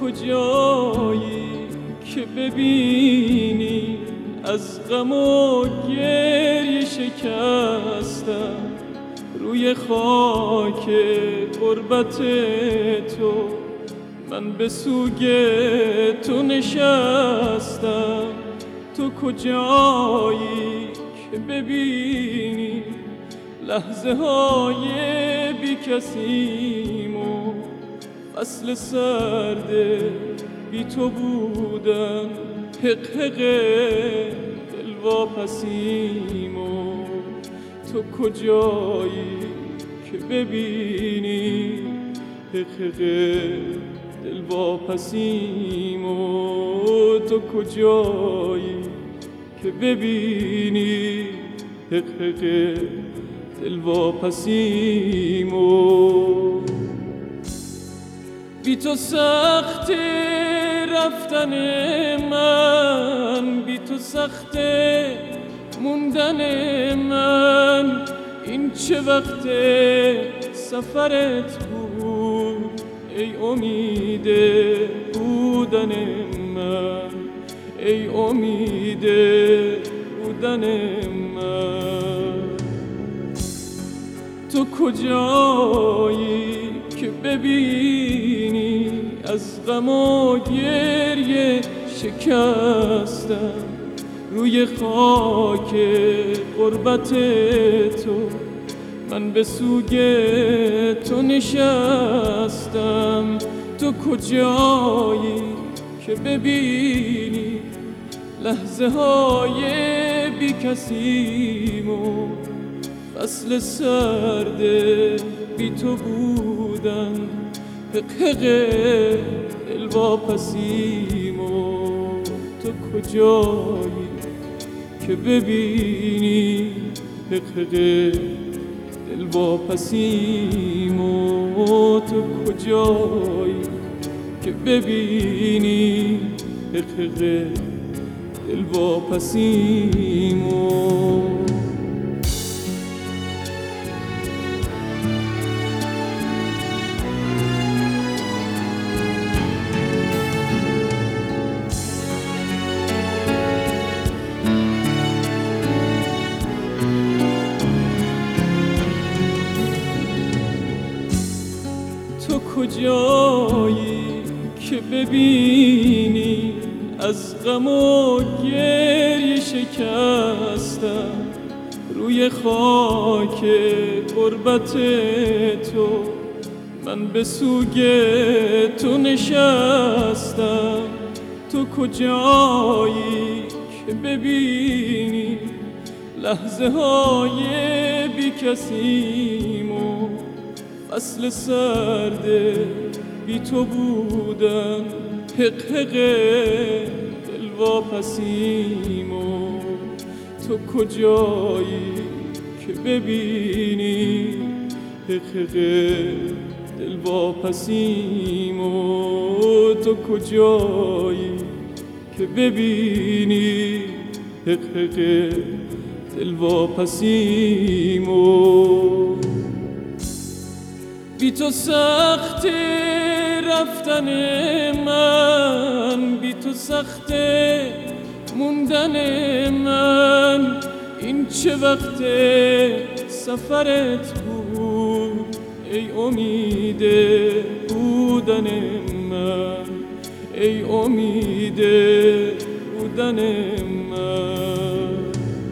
کجایی که ببینی از غم و گریه شکستم روی خاک غربت تو، من به سوگ تو نشستم. تو کجایی که ببینی لحظه های بی کسیم و فصل سرد بی تو بودن، حق حق دل واپسیم. و تو کجایی که ببینی حق حق دل واپسیم. و تو کجایی که ببینی حق حق دل واپسیم. و بی تو سخت رفتن من، بی تو سخت موندن من، این چه وقت سفرت بود ای امید بودن من، ای امید بودن من. تو کجایی که ببینی از غم و گریه شکستم روی خاک غربت تو، من به سوگ تو نشستم. تو کجایی که ببینی لحظه های بی کسیم و فصل سرد بی تو بودن، حق حق دل واپسیم. و تو کجایی که ببینی حق حق دل واپسیم. و تو کجایی که ببینی حق حق دل واپسیم. تو کجایی که ببینی از غم و گریه شکستم روی خاک غربت تو، من به سوگ تو نشستم. تو کجایی که ببینی لحظه های بی کسیم و فصل سرد بی تو بودن، حق حق دل واپسیم. و تو کجایی که ببینی حق حق دل واپسیم. و تو کجایی که ببینی حق حق دل واپسیم. و بی تو سخت رفتن من، بی تو سخت موندن من، این چه وقت سفرت بود ای امید بودن من، ای امید بودن من.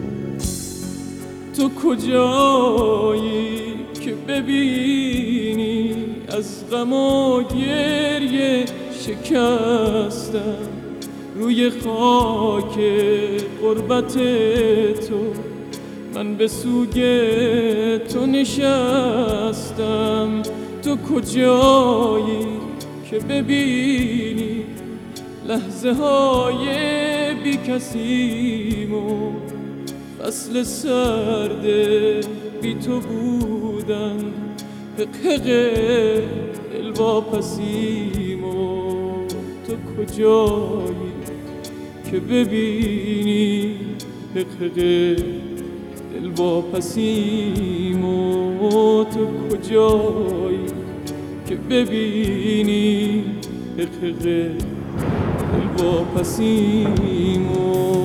تو کجایی که ببینی از غم و گریه شکستم روی خاک غربت تو، من به سوگ تو نشستم. تو کجایی که ببینی لحظه های بی کسیم و فصل سرد بی تو بودن، حق حق دل واپسیم. و تو کجایی که ببینی حق حق دل واپسیم. و تو کجایی که ببینی حقق الواپسیمون